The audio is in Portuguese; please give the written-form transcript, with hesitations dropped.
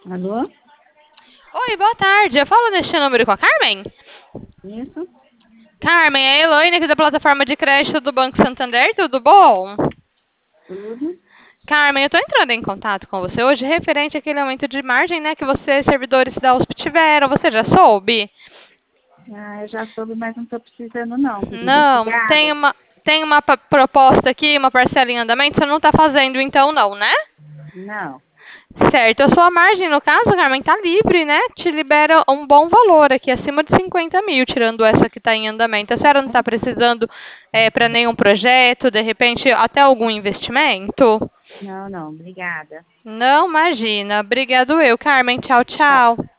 Alô? Oi, boa tarde. Eu falo neste número com a Carmen? Isso? Carmen, é a Elaine aqui da plataforma de crédito do Banco Santander, tudo bom? Tudo? Carmen, eu estou entrando em contato com você hoje referente àquele aumento de margem, né, que você, servidores da USP, tiveram. Você já soube? Ah, eu já soube, mas não estou precisando não, querida. Não, Obrigada. tem uma proposta aqui, uma parcela em andamento, você não está fazendo então não, né? Não. Certo, a sua margem, no caso, Carmen, está livre, né? Te libera um bom valor aqui, acima de 50 mil, tirando essa que está em andamento. A senhora não está precisando para nenhum projeto, de repente, até algum investimento? Não, não. Obrigada. Não, imagina. Obrigado eu, Carmen. Tchau, Tá. tchau.